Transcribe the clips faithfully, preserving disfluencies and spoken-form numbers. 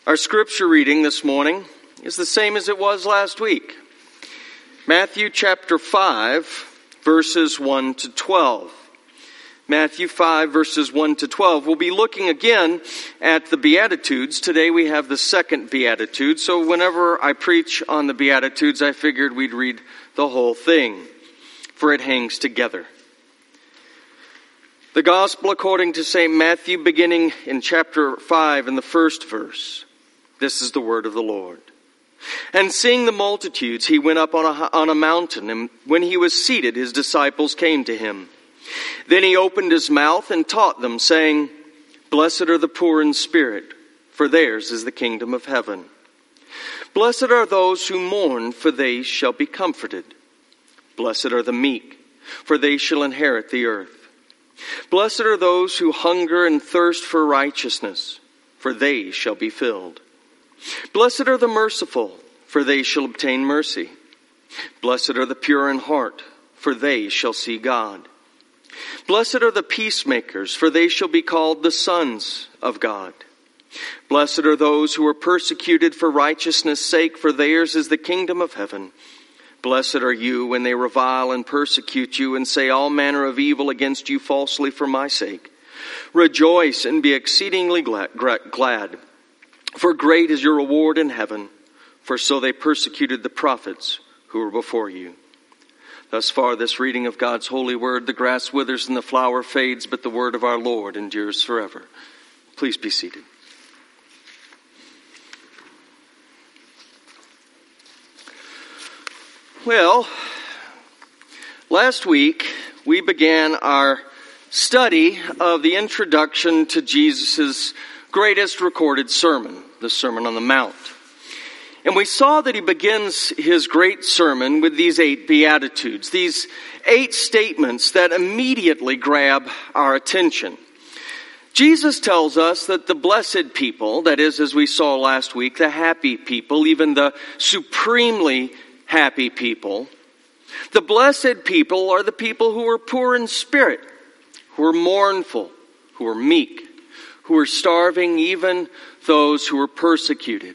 Our scripture reading this morning is the same as it was last week. Matthew chapter five, verses one to twelve. Matthew five, verses one to twelve. We'll be looking again at the Beatitudes. Today we have the second Beatitude. So whenever I preach on the Beatitudes, I figured we'd read the whole thing, for it hangs together. The Gospel according to Saint Matthew, beginning in chapter five in the first verse. This is the word of the Lord. And seeing the multitudes, he went up on a, on a mountain, and when he was seated, his disciples came to him. Then he opened his mouth and taught them, saying, Blessed are the poor in spirit, for theirs is the kingdom of heaven. Blessed are those who mourn, for they shall be comforted. Blessed are the meek, for they shall inherit the earth. Blessed are those who hunger and thirst for righteousness, for they shall be filled. Blessed are the merciful, for they shall obtain mercy. Blessed are the pure in heart, for they shall see God. Blessed are the peacemakers, for they shall be called the sons of God. Blessed are those who are persecuted for righteousness' sake, for theirs is the kingdom of heaven. Blessed are you when they revile and persecute you and say all manner of evil against you falsely for my sake. Rejoice and be exceedingly glad, for great is your reward in heaven, for so they persecuted the prophets who were before you. Thus far, this reading of God's holy word. The grass withers and the flower fades, but the word of our Lord endures forever. Please be seated. Well, last week we began our study of the introduction to Jesus' greatest recorded sermon, the Sermon on the Mount. And we saw that he begins his great sermon with these eight Beatitudes, these eight statements that immediately grab our attention. Jesus tells us that the blessed people, that is, as we saw last week, the happy people, even the supremely happy people, the blessed people are the people who are poor in spirit, who are mournful, who are meek, who are starving, even those who are persecuted.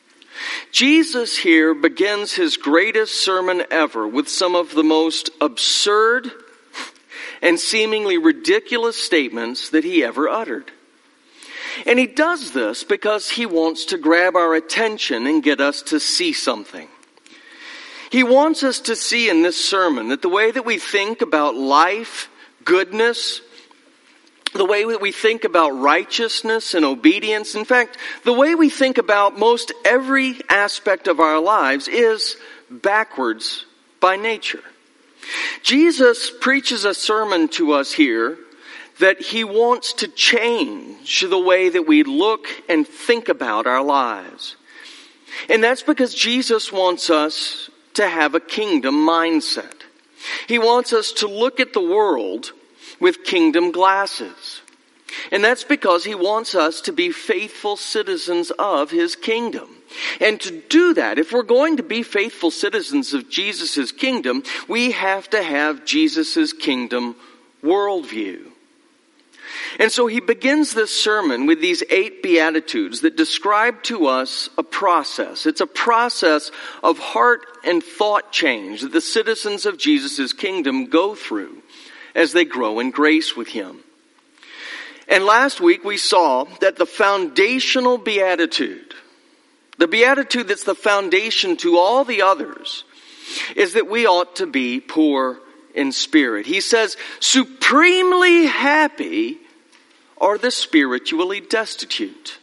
Jesus here begins his greatest sermon ever with some of the most absurd and seemingly ridiculous statements that he ever uttered. And he does this because he wants to grab our attention and get us to see something. He wants us to see in this sermon that the way that we think about life, goodness, the way that we think about righteousness and obedience, in fact, the way we think about most every aspect of our lives is backwards by nature. Jesus preaches a sermon to us here that he wants to change the way that we look and think about our lives. And that's because Jesus wants us to have a kingdom mindset. He wants us to look at the world with kingdom glasses. And that's because he wants us to be faithful citizens of his kingdom. And to do that, if we're going to be faithful citizens of Jesus' kingdom, we have to have Jesus' kingdom worldview. And so he begins this sermon with these eight Beatitudes that describe to us a process. It's a process of heart and thought change that the citizens of Jesus' kingdom go through as they grow in grace with him. And last week we saw that the foundational beatitude, the beatitude that's the foundation to all the others, is that we ought to be poor in spirit. He says, supremely happy are the spiritually destitute.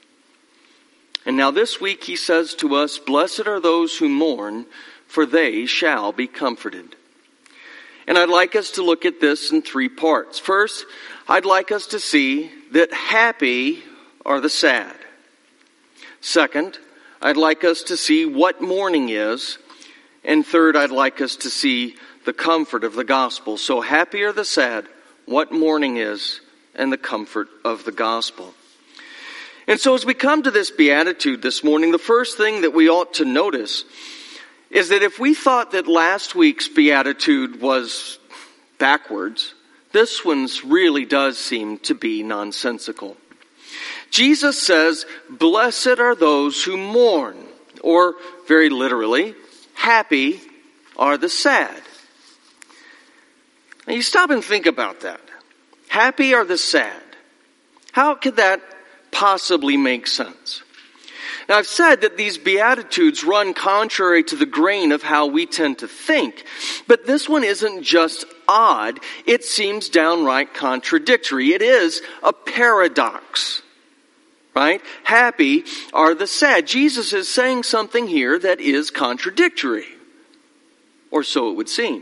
And now this week he says to us, blessed are those who mourn, for they shall be comforted. And I'd like us to look at this in three parts. First, I'd like us to see that happy are the sad. Second, I'd like us to see what mourning is. And third, I'd like us to see the comfort of the gospel. So happy are the sad, what mourning is, and the comfort of the gospel. And so as we come to this beatitude this morning, the first thing that we ought to notice is that if we thought that last week's beatitude was backwards, this one's really does seem to be nonsensical. Jesus says, "Blessed are those who mourn," or very literally, happy are the sad. Now you stop and think about that. Happy are the sad. How could that possibly make sense? Now I've said that these Beatitudes run contrary to the grain of how we tend to think. But this one isn't just odd, it seems downright contradictory. It is a paradox. Right? Happy are the sad. Jesus is saying something here that is contradictory. Or so it would seem.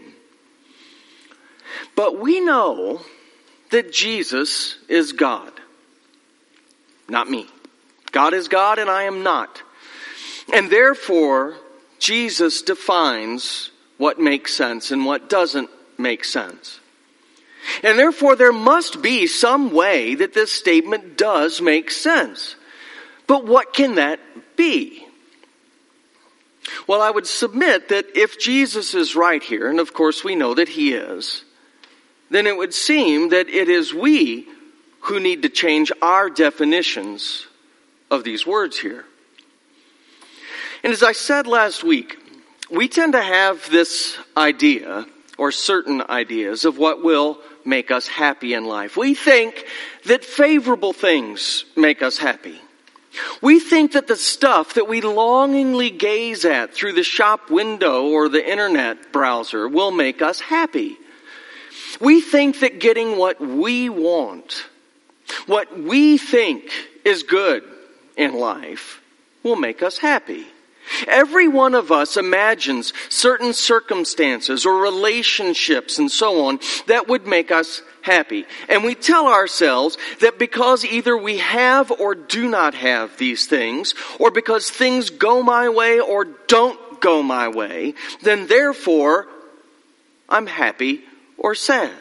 But we know that Jesus is God. Not me. God is God and I am not. And therefore, Jesus defines what makes sense and what doesn't make sense. And therefore, there must be some way that this statement does make sense. But what can that be? Well, I would submit that if Jesus is right here, and of course we know that he is, then it would seem that it is we who need to change our definitions of these words here. And as I said last week, we tend to have this idea, or certain ideas, of what will make us happy in life. We think that favorable things make us happy. We think that the stuff that we longingly gaze at through the shop window or the internet browser will make us happy. We think that getting what we want, what we think is good in life, will make us happy. Every one of us imagines certain circumstances or relationships and so on that would make us happy. And we tell ourselves that because either we have or do not have these things, or because things go my way or don't go my way, then therefore I'm happy or sad.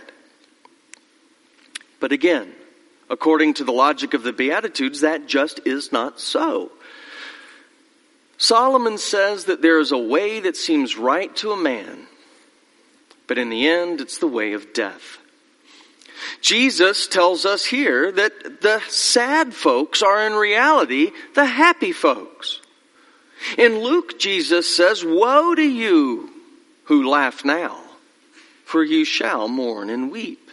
But again, according to the logic of the Beatitudes, that just is not so. Solomon says that there is a way that seems right to a man, but in the end, it's the way of death. Jesus tells us here that the sad folks are in reality the happy folks. In Luke, Jesus says, "Woe to you who laugh now, for you shall mourn and weep."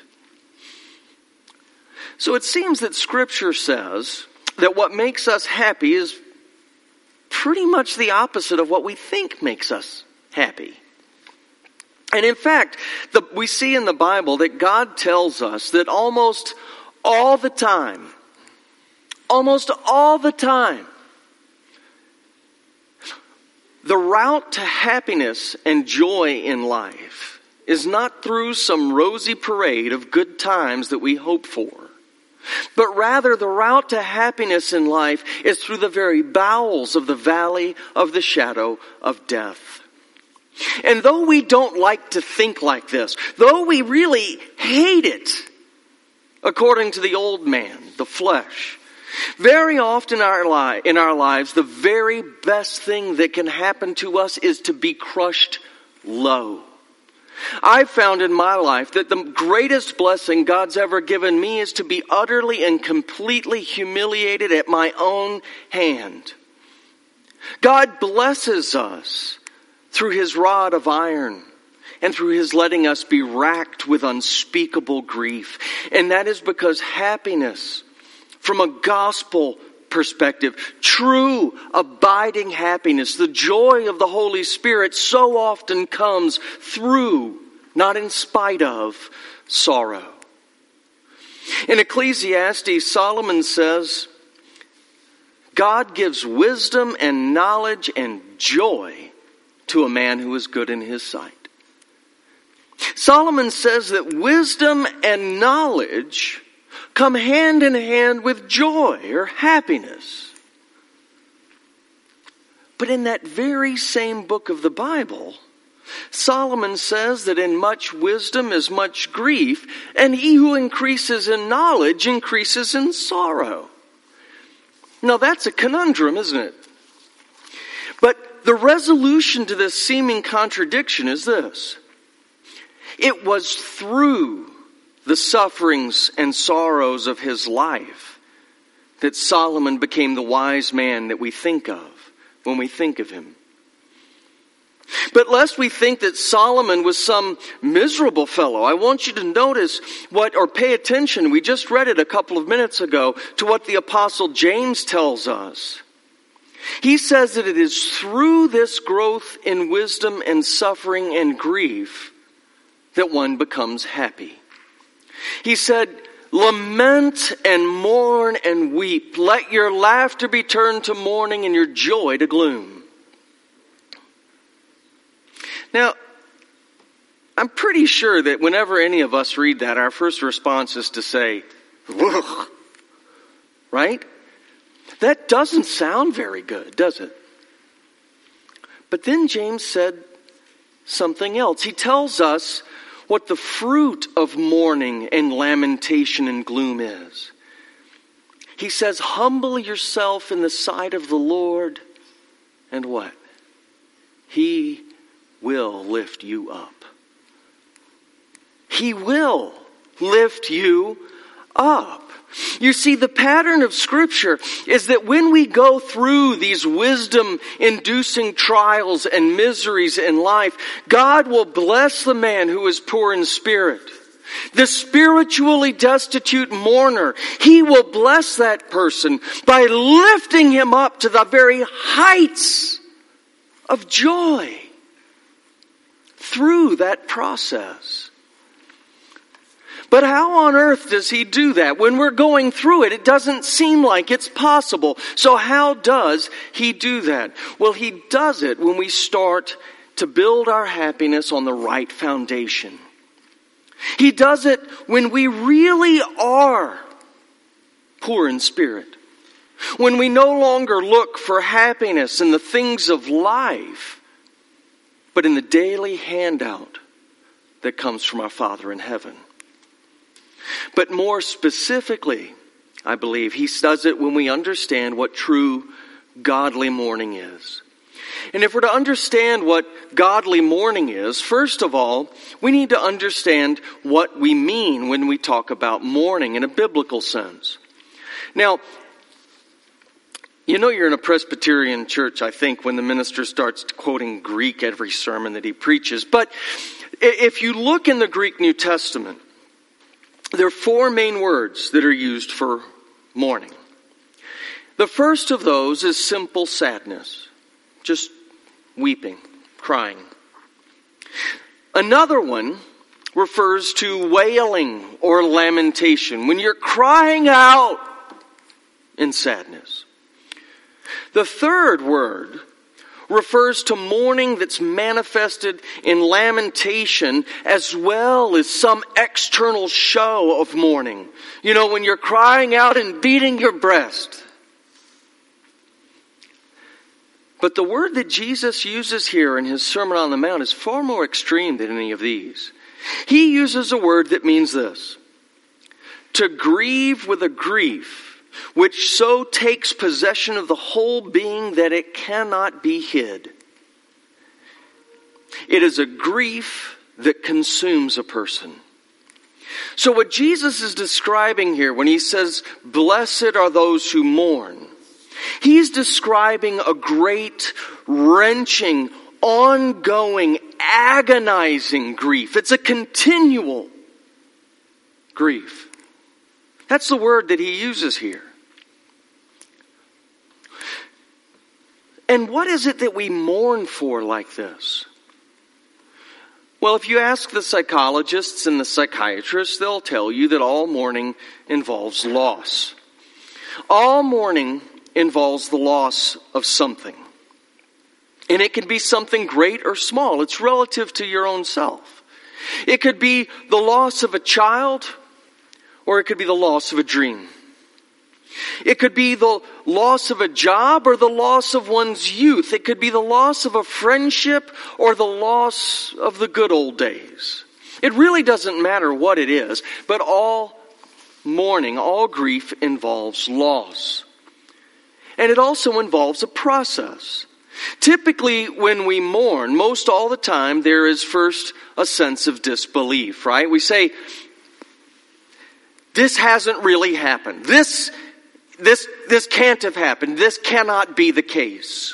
So it seems that Scripture says that what makes us happy is pretty much the opposite of what we think makes us happy. And in fact, the, we see in the Bible that God tells us that almost all the time, almost all the time, the route to happiness and joy in life is not through some rosy parade of good times that we hope for. But rather, the route to happiness in life is through the very bowels of the valley of the shadow of death. And though we don't like to think like this, though we really hate it, according to the old man, the flesh, very often in our, li- in our lives, the very best thing that can happen to us is to be crushed low. I've found in my life that the greatest blessing God's ever given me is to be utterly and completely humiliated at my own hand. God blesses us through His rod of iron and through His letting us be racked with unspeakable grief. And that is because happiness, from a gospel perspective, true abiding happiness, the joy of the Holy Spirit so often comes through, not in spite of, sorrow. In Ecclesiastes, Solomon says, God gives wisdom and knowledge and joy to a man who is good in his sight. Solomon says that wisdom and knowledge come hand in hand with joy or happiness. But in that very same book of the Bible, Solomon says that in much wisdom is much grief, and he who increases in knowledge increases in sorrow. Now that's a conundrum, isn't it? But the resolution to this seeming contradiction is this. It was through the sufferings and sorrows of his life that Solomon became the wise man that we think of when we think of him. But lest we think that Solomon was some miserable fellow, I want you to notice what, or pay attention, we just read it a couple of minutes ago, to what the Apostle James tells us. He says that it is through this growth in wisdom and suffering and grief that one becomes happy. He said, lament and mourn and weep. Let your laughter be turned to mourning and your joy to gloom. Now, I'm pretty sure that whenever any of us read that, our first response is to say, ugh, right? That doesn't sound very good, does it? But then James said something else. He tells us what the fruit of mourning and lamentation and gloom is. He says, humble yourself in the sight of the Lord, and what? He will lift you up. He will lift you up. You see, the pattern of Scripture is that when we go through these wisdom-inducing trials and miseries in life, God will bless the man who is poor in spirit. The spiritually destitute mourner, He will bless that person by lifting him up to the very heights of joy through that process. But how on earth does He do that? When we're going through it, it doesn't seem like it's possible. So how does He do that? Well, He does it when we start to build our happiness on the right foundation. He does it when we really are poor in spirit. When we no longer look for happiness in the things of life, but in the daily handout that comes from our Father in heaven. But more specifically, I believe He does it when we understand what true godly mourning is. And if we're to understand what godly mourning is, first of all, we need to understand what we mean when we talk about mourning in a biblical sense. Now, you know you're in a Presbyterian church, I think, when the minister starts quoting Greek every sermon that he preaches. But if you look in the Greek New Testament, there are four main words that are used for mourning. The first of those is simple sadness. Just weeping, crying. Another one refers to wailing or lamentation, when you're crying out in sadness. The third word refers to mourning that's manifested in lamentation as well as some external show of mourning. You know, when you're crying out and beating your breast. But the word that Jesus uses here in His Sermon on the Mount is far more extreme than any of these. He uses a word that means this: to grieve with a grief which so takes possession of the whole being that it cannot be hid. It is a grief that consumes a person. So what Jesus is describing here when He says, blessed are those who mourn, He's describing a great, wrenching, ongoing, agonizing grief. It's a continual grief. That's the word that He uses here. And what is it that we mourn for like this? Well, if you ask the psychologists and the psychiatrists, they'll tell you that all mourning involves loss. All mourning involves the loss of something. And it can be something great or small. It's relative to your own self. It could be the loss of a child, or it could be the loss of a dream. It could be the loss of a job or the loss of one's youth. It could be the loss of a friendship or the loss of the good old days. It really doesn't matter what it is, but all mourning, all grief involves loss. And it also involves a process. Typically, when we mourn, most all the time, there is first a sense of disbelief, right? We say, this hasn't really happened. This, this, this can't have happened. This cannot be the case.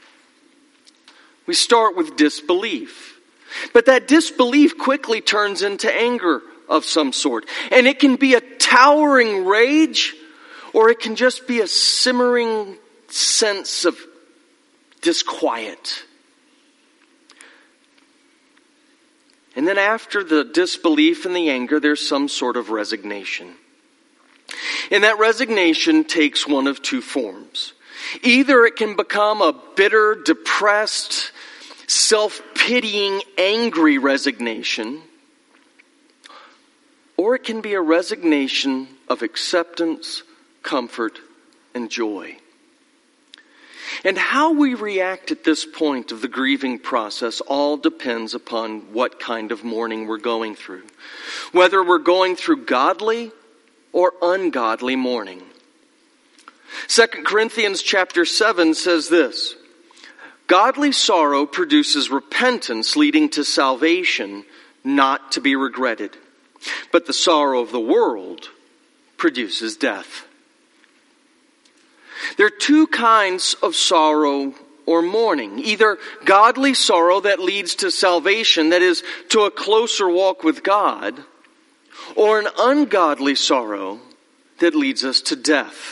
We start with disbelief. But that disbelief quickly turns into anger of some sort. And it can be a towering rage, or it can just be a simmering sense of disquiet. And then after the disbelief and the anger, there's some sort of resignation. And that resignation takes one of two forms. Either it can become a bitter, depressed, self-pitying, angry resignation, or it can be a resignation of acceptance, comfort, and joy. And how we react at this point of the grieving process all depends upon what kind of mourning we're going through. Whether we're going through godly or ungodly mourning. Second Corinthians chapter seven says this: godly sorrow produces repentance leading to salvation, not to be regretted. But the sorrow of the world produces death. There are two kinds of sorrow or mourning. Either godly sorrow that leads to salvation, that is, to a closer walk with God, or an ungodly sorrow that leads us to death.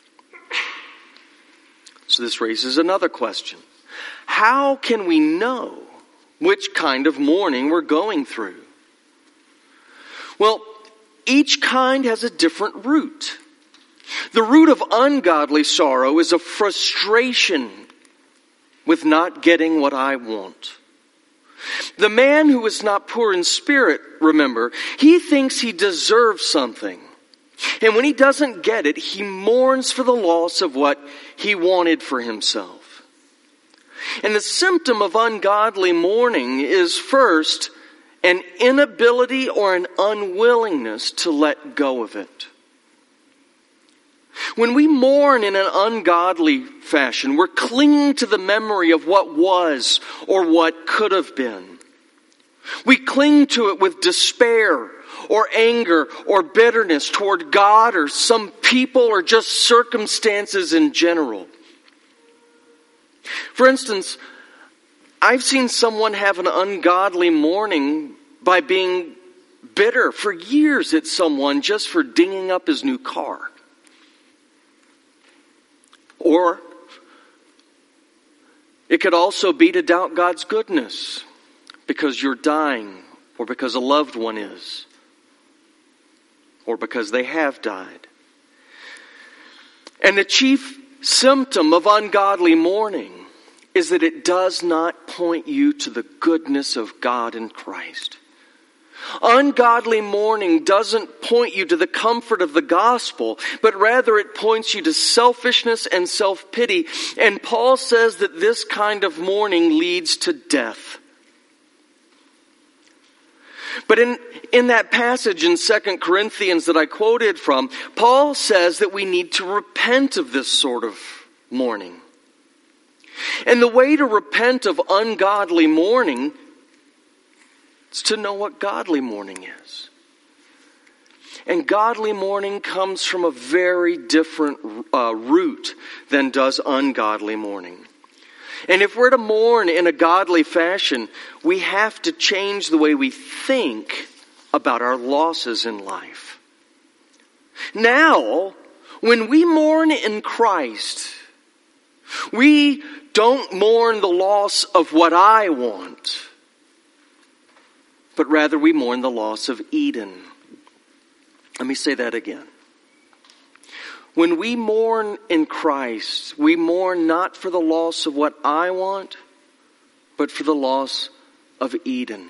So this raises another question. How can we know which kind of mourning we're going through? Well, each kind has a different root. The root of ungodly sorrow is a frustration with not getting what I want. The man who is not poor in spirit, remember, he thinks he deserves something. And when he doesn't get it, he mourns for the loss of what he wanted for himself. And the symptom of ungodly mourning is first an inability or an unwillingness to let go of it. When we mourn in an ungodly fashion, we're clinging to the memory of what was or what could have been. We cling to it with despair or anger or bitterness toward God or some people or just circumstances in general. For instance, I've seen someone have an ungodly mourning by being bitter for years at someone just for dinging up his new car. Or it could also be to doubt God's goodness because you're dying, or because a loved one is, or because they have died. And the chief symptom of ungodly mourning is that it does not point you to the goodness of God in Christ. Ungodly mourning doesn't point you to the comfort of the gospel, but rather it points you to selfishness and self-pity. And Paul says that this kind of mourning leads to death. But in, in that passage in Second Corinthians that I quoted from, Paul says that we need to repent of this sort of mourning. And the way to repent of ungodly mourning is to know what godly mourning is. And godly mourning comes from a very different uh, root than does ungodly mourning. And if we're to mourn in a godly fashion, we have to change the way we think about our losses in life. Now, when we mourn in Christ, we don't mourn the loss of what I want, but rather we mourn the loss of Eden. Let me say that again. When we mourn in Christ, we mourn not for the loss of what I want, but for the loss of Eden.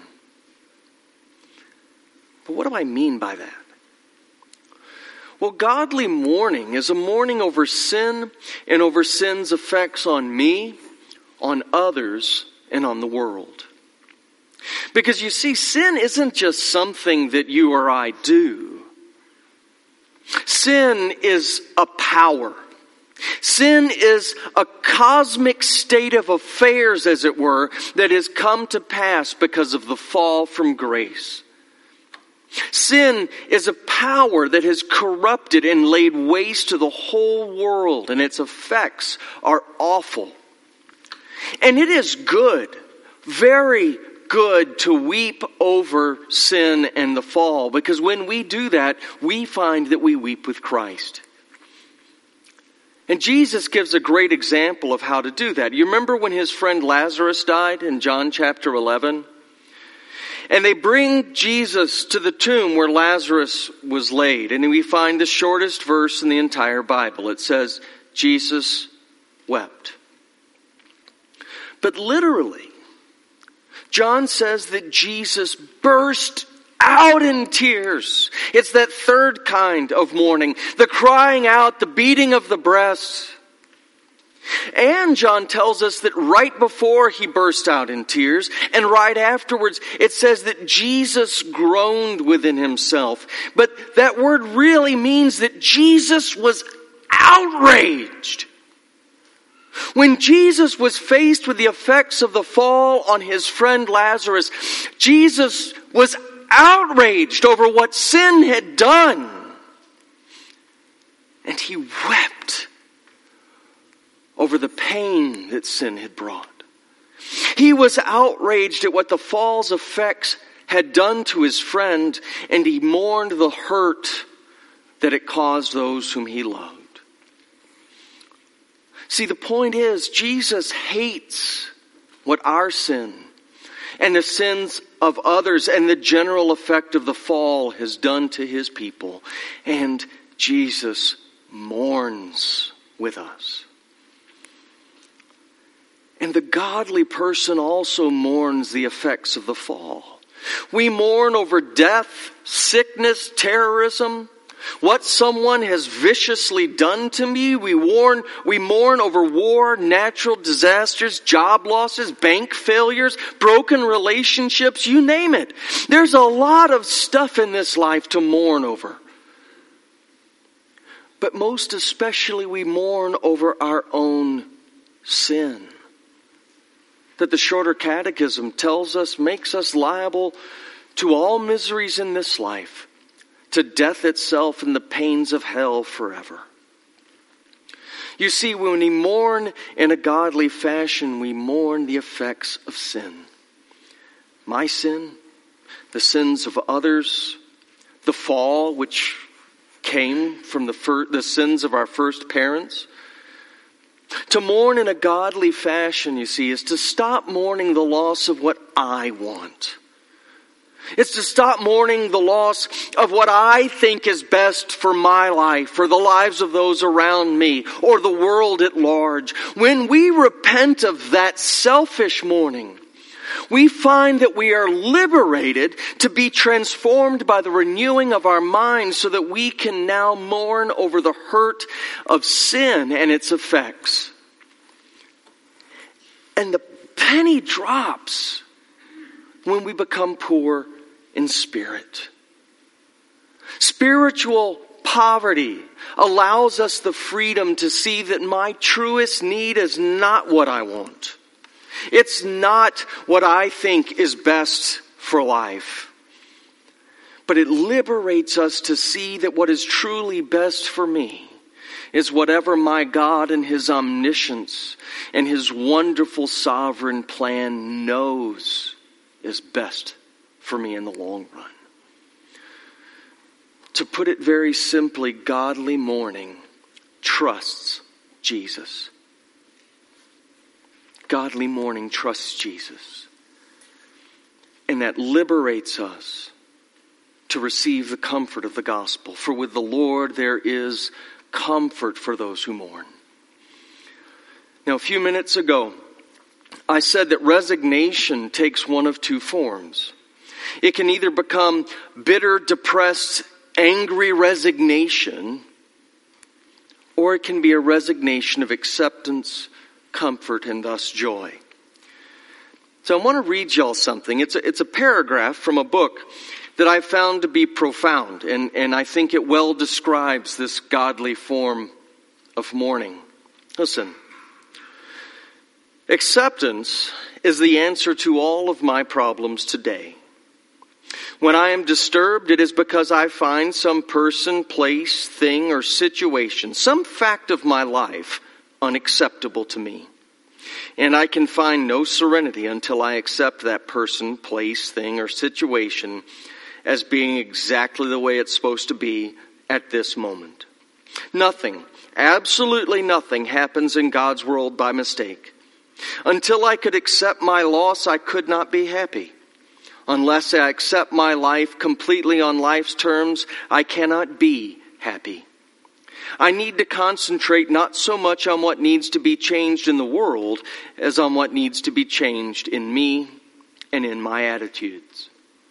But what do I mean by that? Well, godly mourning is a mourning over sin and over sin's effects on me, on others, and on the world. Because you see, sin isn't just something that you or I do. Sin is a power. Sin is a cosmic state of affairs, as it were, that has come to pass because of the fall from grace. Sin is a power that has corrupted and laid waste to the whole world, and its effects are awful. And it is good, very good, to weep over sin and the fall, because when we do that, we find that we weep with Christ. And Jesus gives a great example of how to do that. You remember when his friend Lazarus died in John chapter eleven? And they bring Jesus to the tomb where Lazarus was laid. And we find the shortest verse in the entire Bible. It says, Jesus wept. But literally, John says that Jesus burst out in tears. It's that third kind of mourning. The crying out, the beating of the breast. And John tells us that right before he burst out in tears, and right afterwards, it says that Jesus groaned within himself. But that word really means that Jesus was outraged. When Jesus was faced with the effects of the fall on his friend Lazarus, Jesus was outraged over what sin had done. And he wept over the pain that sin had brought. He was outraged at what the fall's effects had done to his friend, and he mourned the hurt that it caused those whom he loved. See, the point is, Jesus hates what our sin and the sins of others and the general effect of the fall has done to his people. And Jesus mourns with us. And the godly person also mourns the effects of the fall. We mourn over death, sickness, terrorism, what someone has viciously done to me. We mourn, we mourn over war, natural disasters, job losses, bank failures, broken relationships, you name it. There's a lot of stuff in this life to mourn over. But most especially we mourn over our own sin. That the Shorter Catechism tells us makes us liable to all miseries in this life, to death itself and the pains of hell forever. You see, when we mourn in a godly fashion, we mourn the effects of sin. My sin, the sins of others, the fall which came from the, fir- the sins of our first parents. To mourn in a godly fashion, you see, is to stop mourning the loss of what I want. It's to stop mourning the loss of what I think is best for my life, for the lives of those around me, or the world at large. When we repent of that selfish mourning, we find that we are liberated to be transformed by the renewing of our minds so that we can now mourn over the hurt of sin and its effects. And the penny drops when we become poor in spirit. Spiritual poverty allows us the freedom to see that my truest need is not what I want. It's not what I think is best for life. But it liberates us to see that what is truly best for me is whatever my God and His omniscience and His wonderful sovereign plan knows is best for me in the long run. To put it very simply, godly mourning trusts Jesus. Godly mourning trusts Jesus. And that liberates us to receive the comfort of the gospel. For with the Lord there is comfort for those who mourn. Now, a few minutes ago, I said that resignation takes one of two forms. It can either become bitter, depressed, angry resignation, or it can be a resignation of acceptance, comfort, and thus joy. So I want to read y'all something. It's a, it's a paragraph from a book that I found to be profound, and, and I think it well describes this godly form of mourning. Listen. Acceptance is the answer to all of my problems today. When I am disturbed, it is because I find some person, place, thing, or situation, some fact of my life unacceptable to me. And I can find no serenity until I accept that person, place, thing, or situation as being exactly the way it's supposed to be at this moment. Nothing, absolutely nothing happens in God's world by mistake. Until I could accept my loss, I could not be happy. Unless I accept my life completely on life's terms, I cannot be happy. I need to concentrate not so much on what needs to be changed in the world as on what needs to be changed in me and in my attitudes.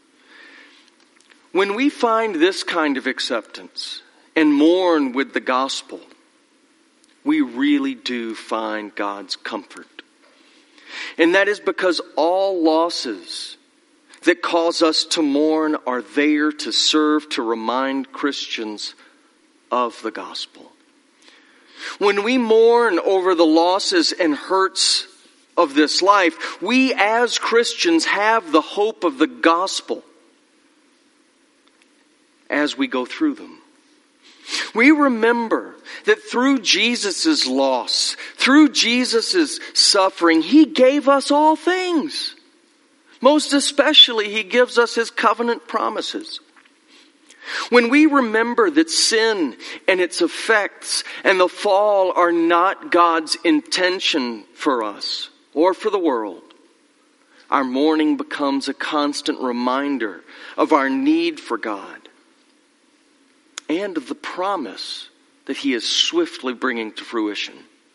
When we find this kind of acceptance and mourn with the gospel, we really do find God's comfort. And that is because all losses that cause us to mourn are there to serve to remind Christians of the gospel. When we mourn over the losses and hurts of this life, we as Christians have the hope of the gospel as we go through them. We remember that through Jesus' loss, through Jesus' suffering, He gave us all things. Most especially, He gives us His covenant promises. When we remember that sin and its effects and the fall are not God's intention for us or for the world, our mourning becomes a constant reminder of our need for God and of the promise that He is swiftly bringing to fruition.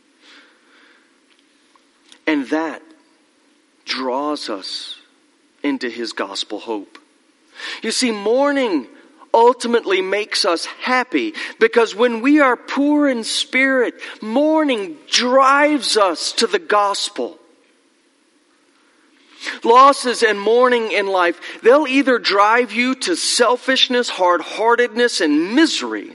And that draws us into His gospel hope. You see, mourning ultimately makes us happy because when we are poor in spirit, mourning drives us to the gospel. Losses and mourning in life, they'll either drive you to selfishness, hard-heartedness, and misery,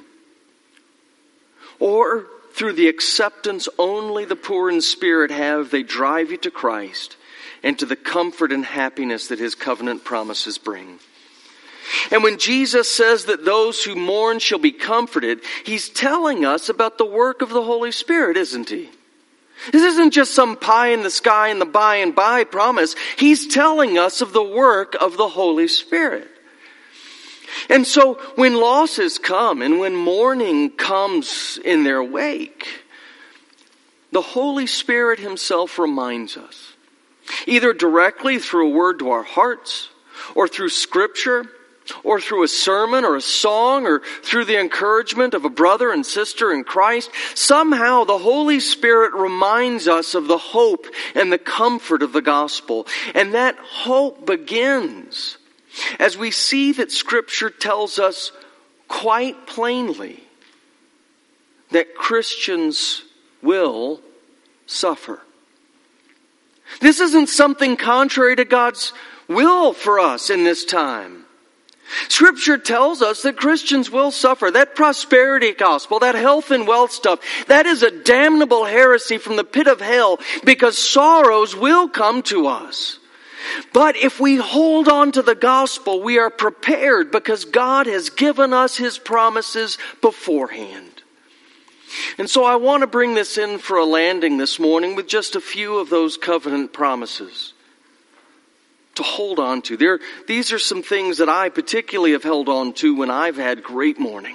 or through the acceptance only the poor in spirit have, they drive you to Christ and to the comfort and happiness that His covenant promises bring. And when Jesus says that those who mourn shall be comforted, He's telling us about the work of the Holy Spirit, isn't He? This isn't just some pie in the sky and the by and by promise. He's telling us of the work of the Holy Spirit. And so when losses come and when mourning comes in their wake, the Holy Spirit Himself reminds us, either directly through a word to our hearts, or through Scripture, or through a sermon or a song, or through the encouragement of a brother and sister in Christ, somehow the Holy Spirit reminds us of the hope and the comfort of the gospel. And that hope begins as we see that Scripture tells us quite plainly that Christians will suffer. This isn't something contrary to God's will for us in this time. Scripture tells us that Christians will suffer. That prosperity gospel, that health and wealth stuff, that is a damnable heresy from the pit of hell because sorrows will come to us. But if we hold on to the gospel, we are prepared because God has given us His promises beforehand. And so I want to bring this in for a landing this morning with just a few of those covenant promises to hold on to. There, these are some things that I particularly have held on to when I've had great mourning.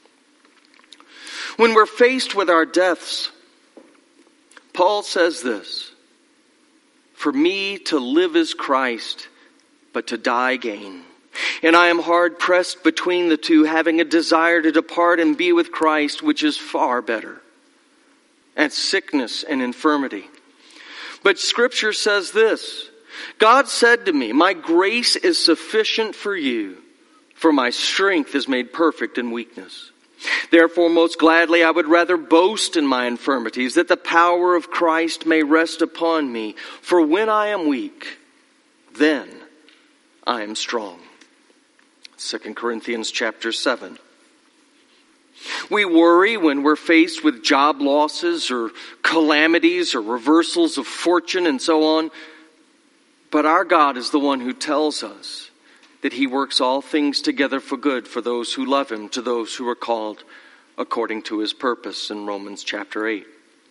When we're faced with our deaths, Paul says this, "For me to live is Christ, but to die gain. And I am hard pressed between the two, having a desire to depart and be with Christ, which is far better." And sickness and infirmity. But Scripture says this, "God said to me, my grace is sufficient for you, for my strength is made perfect in weakness. Therefore, most gladly I would rather boast in my infirmities, that the power of Christ may rest upon me. For when I am weak, then I am strong." Second Corinthians chapter seven. We worry when we're faced with job losses or calamities or reversals of fortune and so on. But our God is the one who tells us that he works all things together for good for those who love him, to those who are called according to his purpose in Romans chapter eight.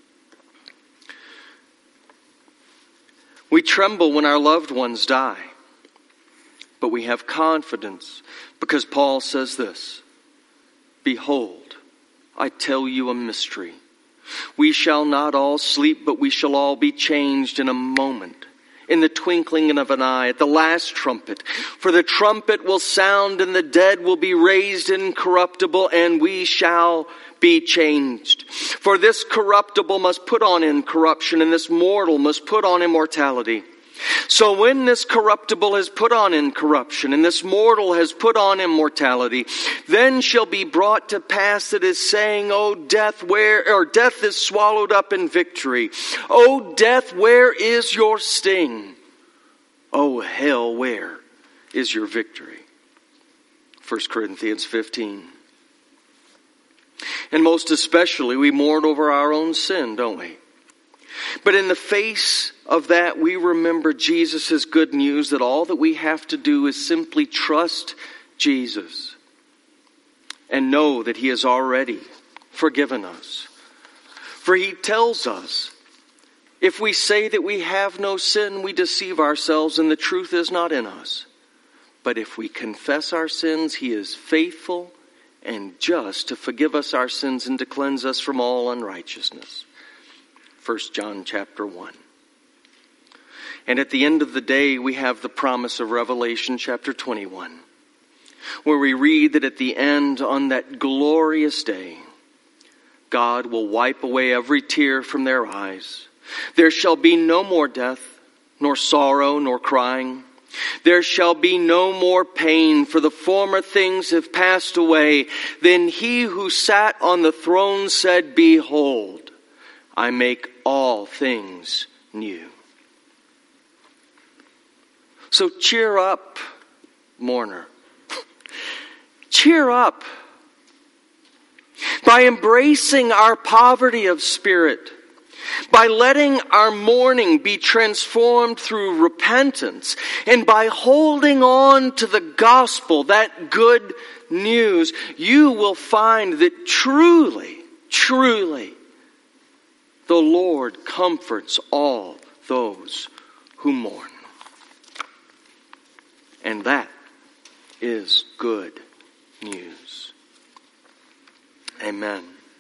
We tremble when our loved ones die, but we have confidence because Paul says this, "Behold, I tell you a mystery. We shall not all sleep, but we shall all be changed in a moment, in the twinkling of an eye, at the last trumpet. For the trumpet will sound, and the dead will be raised incorruptible, and we shall be changed. For this corruptible must put on incorruption, and this mortal must put on immortality. So when this corruptible has put on incorruption, and this mortal has put on immortality, then shall be brought to pass that is saying, O death, where, or death is swallowed up in victory. O death, where is your sting? O hell, where is your victory?" First Corinthians fifteen. And most especially, we mourn over our own sin, don't we? But in the face of that, we remember Jesus' good news that all that we have to do is simply trust Jesus and know that he has already forgiven us. For he tells us, if we say that we have no sin, we deceive ourselves and the truth is not in us. But if we confess our sins, he is faithful and just to forgive us our sins and to cleanse us from all unrighteousness. First John chapter one. And at the end of the day, we have the promise of Revelation chapter twenty-one, where we read that at the end, on that glorious day, God will wipe away every tear from their eyes. There shall be no more death, nor sorrow, nor crying. There shall be no more pain, for the former things have passed away. Then he who sat on the throne said, "Behold, I make all things new." So cheer up, mourner. Cheer up. By embracing our poverty of spirit, by letting our mourning be transformed through repentance, and by holding on to the gospel, that good news, you will find that truly, truly, the Lord comforts all those who mourn. And that is good news. Amen.